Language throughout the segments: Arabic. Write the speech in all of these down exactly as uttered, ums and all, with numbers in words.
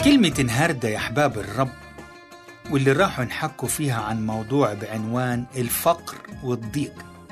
كلمة النهاردة يا أحباب الرب واللي راحوا نحكوا فيها عن موضوع بعنوان الفقر والضيق.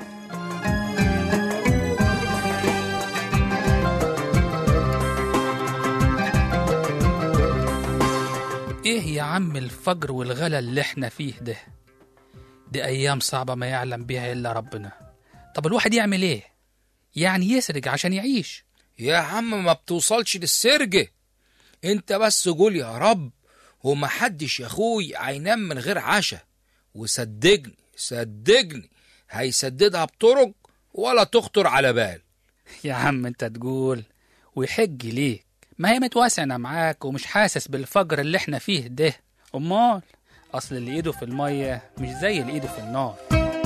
ايه يا عم الفقر والغلا اللي احنا فيه ده؟ دي ايام صعبة ما يعلم بيها الا ربنا. طب الواحد يعمل ايه؟ يعني يسرق عشان يعيش؟ يا عم ما بتوصلش للسرقة، انت بس قول يا رب ومحدش يا اخوي هينام من غير عشاء، وصدقني صدقني هيسددها بطرق ولا تخطر على بال. يا عم انت تقول ويحج ليك، ما هي متواسعنا معاك ومش حاسس بالفقر اللي احنا فيه ده. امال اصل اللي ايده في المية مش زي اللي ايده في النار.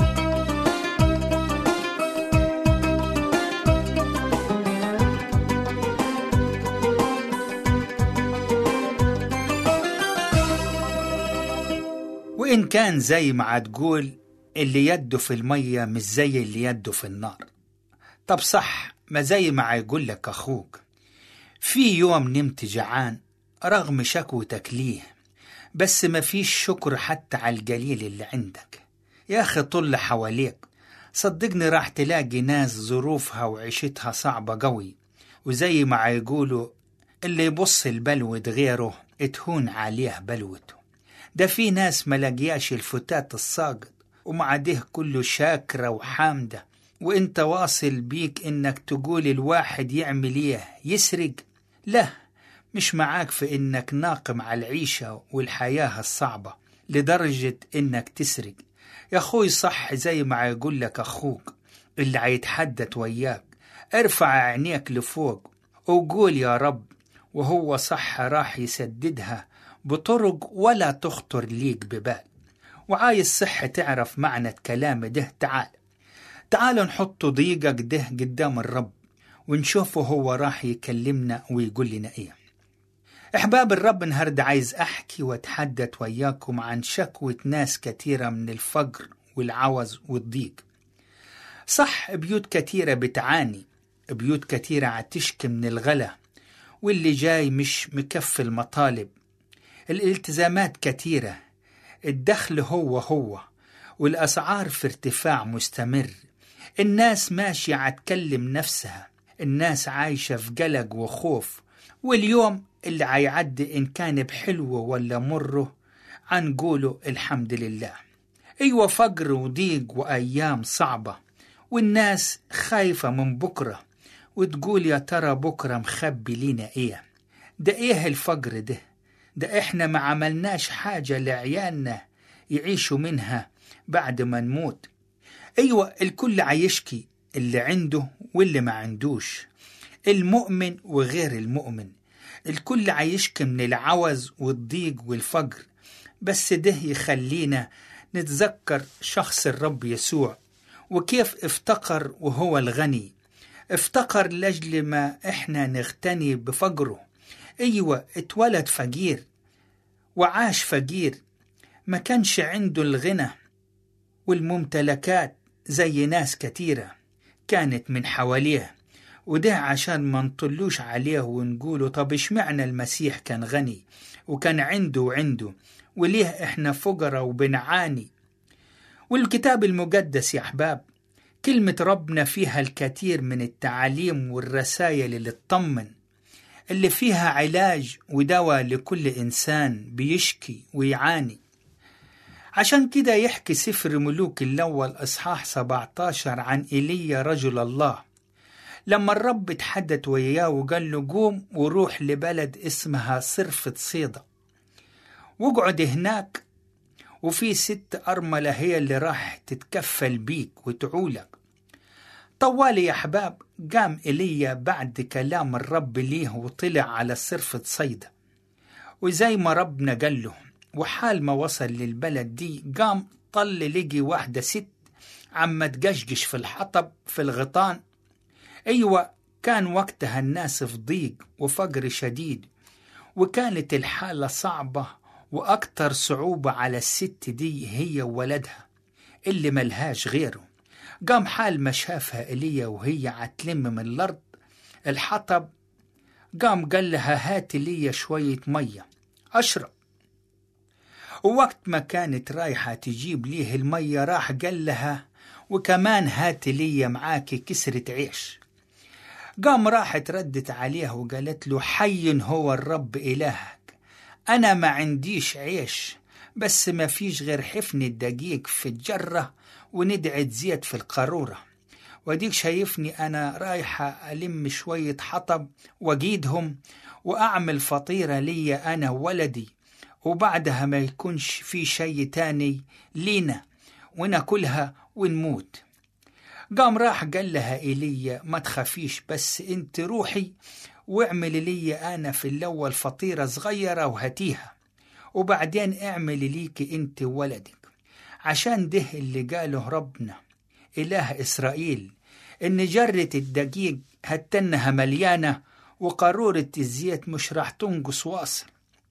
وإن كان زي ما هتقول اللي يده في المية مش زي اللي يده في النار، طب صح، ما زي ما هيقول لك أخوك في يوم نمت جعان رغم شكوتك ليه، بس ما فيش شكر حتى على القليل اللي عندك. يا أخي طل حواليك، صدقني راح تلاقي ناس ظروفها وعيشتها صعبة قوي، وزي ما هيقولوا اللي يبص البلوة غيره اتهون عليه بلوته. ده في ناس ملاقياش الفتات الساقط ومع ده كله شاكرة وحامدة، وانت واصل بيك انك تقول الواحد يعمل ايه؟ يسرق؟ لا، مش معاك في انك ناقم على العيشة والحياة الصعبة لدرجة انك تسرق. يا اخوي صح زي ما يقول لك اخوك اللي هيتحدث وياك، ارفع عينيك لفوق وقول يا رب، وهو صح راح يسددها بطرق ولا تخطر ليك ببال. وعايز صح تعرف معنى كلام ده؟ تعال تعال نحط ضيقك ده قدام الرب ونشوفه هو راح يكلمنا ويقول لنا ايه. احباب الرب، النهارده عايز احكي واتحدث وياكم عن شكوى ناس كتيرة من الفقر والعوز والضيق. صح، بيوت كتيرة بتعاني، بيوت كتيرة عتشكي من الغلا واللي جاي مش مكفي المطالب، الالتزامات كتيرة، الدخل هو هو والأسعار في ارتفاع مستمر، الناس ماشية عتكلم نفسها، الناس عايشة في قلق وخوف، واليوم اللي عيعدي إن كان بحلوه ولا مره عنقوله الحمد لله. أيوة، فقر وضيق وأيام صعبة، والناس خايفة من بكرة وتقول يا ترى بكرة مخبي لينا إيه. ده إيه الفقر ده؟ ده إحنا ما عملناش حاجة لعيالنا يعيشوا منها بعد ما نموت. أيوة، الكل عايشكي، اللي عنده واللي ما عندوش، المؤمن وغير المؤمن، الكل عايشكي من العوز والضيق والفقر. بس ده يخلينا نتذكر شخص الرب يسوع وكيف افتقر وهو الغني، افتقر لأجل ما إحنا نغتني بفقره. أيوة، اتولد فقير وعاش فقير، ما كانش عنده الغنى والممتلكات زي ناس كتيرة كانت من حواليه، وده عشان ما نطلوش عليه ونقوله طب اشمعنى المسيح كان غني وكان عنده وعنده وليه احنا فقراء وبنعاني. والكتاب المقدس يا أحباب كلمة ربنا فيها الكثير من التعاليم والرسائل اللي تطمن، اللي فيها علاج ودواء لكل إنسان بيشكي ويعاني. عشان كده يحكي سفر ملوك الأول إصحاح سبعة عشر عن إيليا رجل الله، لما الرب اتحدث وياه وقال له قوم وروح لبلد اسمها صرفة صيدا واقعد هناك، وفي ست أرملة هي اللي راح تتكفل بيك وتعولك. طوالي يا أحباب قام إيليا بعد كلام الرب ليه وطلع على صرفة صيدا، وزي ما ربنا قال له، وحال ما وصل للبلد دي قام طل لقي واحدة ست عم تقشقش في الحطب في الغطان. أيوة، كان وقتها الناس في ضيق وفقر شديد، وكانت الحالة صعبة، وأكتر صعوبة على الست دي هي وولدها اللي ملهاش غيره. قام حال ما شافها إيليا وهي عتلم من الأرض الحطب، قام قال لها هات لي شوية مية أشرب. ووقت ما كانت رايحة تجيب ليه المية راح قال لها وكمان هات لي معاك كسرة عيش. قام راحت ردت عليه وقالت له حي هو الرب إلهك، أنا ما عنديش عيش بس ما فيش غير حفن الدقيق في الجرة وندعة زيت في القارورة، وديك شايفني أنا رايحة ألم شوية حطب وأجيدهم وأعمل فطيرة لي أنا وولدي، وبعدها ما يكونش في شيء تاني لينا وناكلها ونموت. قام راح قال لها إيليا ما تخافيش، بس انت روحي واعملي لي أنا في الأول فطيرة صغيرة وهاتيها، وبعدين اعملي ليكي انت وولدك، عشان ده اللي قاله ربنا إله إسرائيل إن جرة الدقيق هتنها مليانة وقارورة الزيت مش راح تنقص واصل،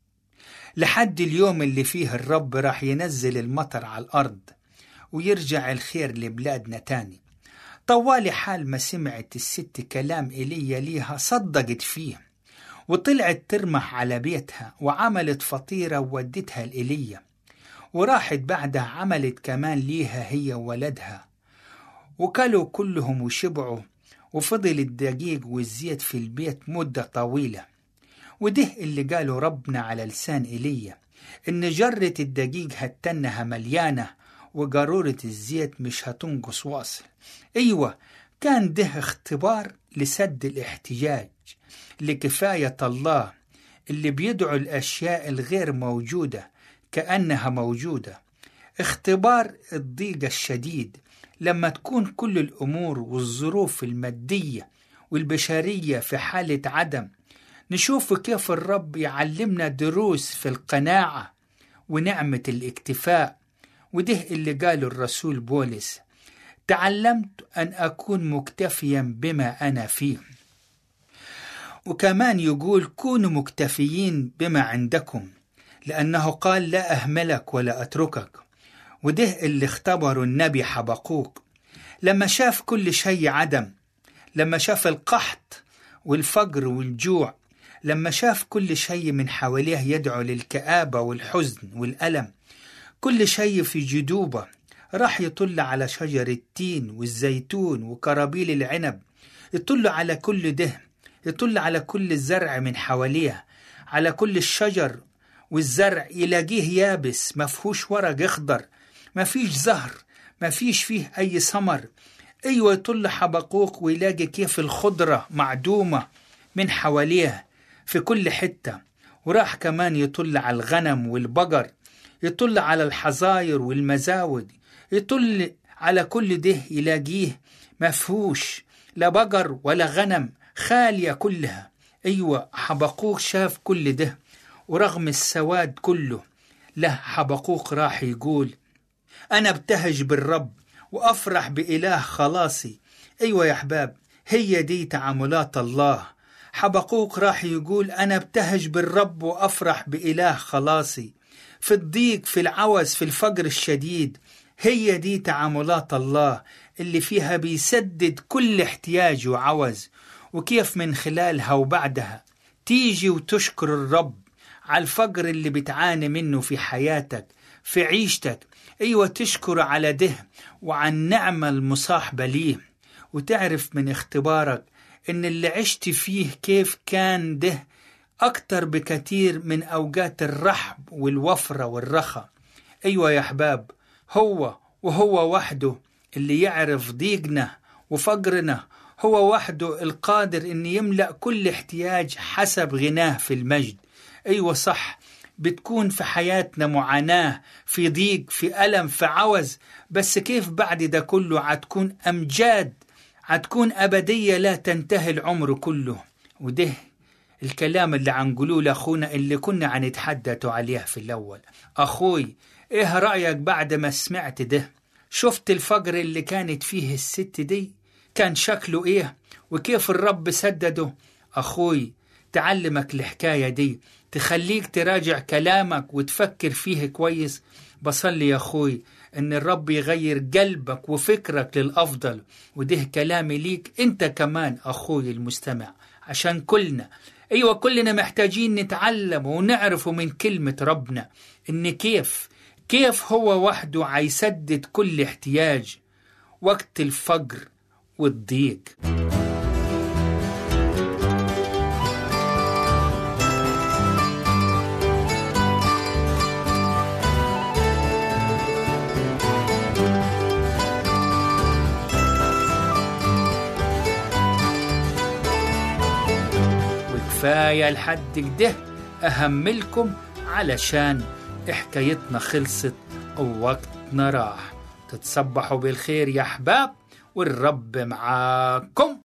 لحد اليوم اللي فيه الرب راح ينزل المطر على الأرض ويرجع الخير لبلادنا تاني. طوالي حال ما سمعت الست كلام إيليا ليها صدقت فيه، وطلعت ترمح على بيتها وعملت فطيرة وودتها لإيليا، وراحت بعدها عملت كمان ليها هي وولدها، وكلوا كلهم وشبعوا، وفضل الدقيق والزيت في البيت مدة طويلة. وده اللي قاله ربنا على لسان إيليا إن جرة الدقيق هتنها مليانة وقارورة الزيت مش هتنقص واصل. أيوة، كان ده اختبار لسد الاحتياج لكفاية الله اللي بيدعو الأشياء الغير موجودة كأنها موجودة. اختبار الضيق الشديد لما تكون كل الأمور والظروف المادية والبشرية في حالة عدم، نشوف كيف الرب يعلمنا دروس في القناعة ونعمة الاكتفاء. وده اللي قاله الرسول بولس تعلمت أن أكون مكتفيا بما أنا فيه. وكمان يقول كونوا مكتفيين بما عندكم لأنه قال لا أهملك ولا أتركك. وده اللي اختبره النبي حبقوق لما شاف كل شيء عدم، لما شاف القحط والفقر والجوع، لما شاف كل شيء من حواليه يدعو للكآبة والحزن والألم، كل شيء في جدوبة، راح يطل على شجر التين والزيتون وكرابيل العنب، يطل على كل ده، يطل على كل الزرع من حواليه، على كل الشجر والزرع يلاقيه يابس ما فيهوش ورق اخضر، ما فيش زهر، ما فيش فيه أي ثمر. أيوة، يطل حبقوق ويلاقي كيف الخضرة معدومة من حواليه في كل حتة. وراح كمان يطل على الغنم والبقر، يطل على الحظاير والمزاود، يطل على كل ده يلاقيه ما فيهوش لا بقر ولا غنم، خالية كلها. أيوة، حبقوق شاف كل ده، ورغم السواد كله له حبقوق راح يقول أنا ابتهج بالرب وأفرح بإله خلاصي. أيوة يا أحباب، هي دي تعاملات الله. حبقوق راح يقول أنا ابتهج بالرب وأفرح بإله خلاصي، في الضيق، في العوز، في الفقر الشديد. هي دي تعاملات الله اللي فيها بيسدد كل احتياج وعوز، وكيف من خلالها وبعدها تيجي وتشكر الرب على الفقر اللي بتعاني منه في حياتك، في عيشتك. أيوة، تشكر على ده وعن النعمة المصاحبة ليه، وتعرف من اختبارك إن اللي عشت فيه كيف كان ده أكتر بكثير من أوقات الرحب والوفرة والرخاء. أيوة يا أحباب، هو وهو وحده اللي يعرف ضيقنا وفقرنا، هو وحده القادر إن يملأ كل احتياج حسب غناه في المجد. أيوة صح، بتكون في حياتنا معاناة، في ضيق، في ألم، في عوز، بس كيف بعد ده كله عتكون أمجاد، عتكون أبدية لا تنتهي العمر كله. وده الكلام اللي عنقولوه لأخونا اللي كنا عنتحدثوا عليه في الأول. أخوي، إيه رأيك بعد ما سمعت ده؟ شفت الفقر اللي كانت فيه الست دي كان شكله إيه وكيف الرب سدده؟ أخوي، تعلمك الحكاية دي، تخليك تراجع كلامك وتفكر فيه كويس. بصلي يا أخوي إن الرب يغير قلبك وفكرك للأفضل. وده كلامي ليك أنت كمان أخوي المستمع، عشان كلنا أيوة، كلنا محتاجين نتعلم ونعرف من كلمة ربنا إن كيف كيف هو وحده عيسدد كل احتياج وقت الفقر والضيق. وكفاية لحد كده أهملكم علشان حكايتنا خلصت ووقتنا راح. تتصبحوا بالخير يا أحباب، والرب معاكم.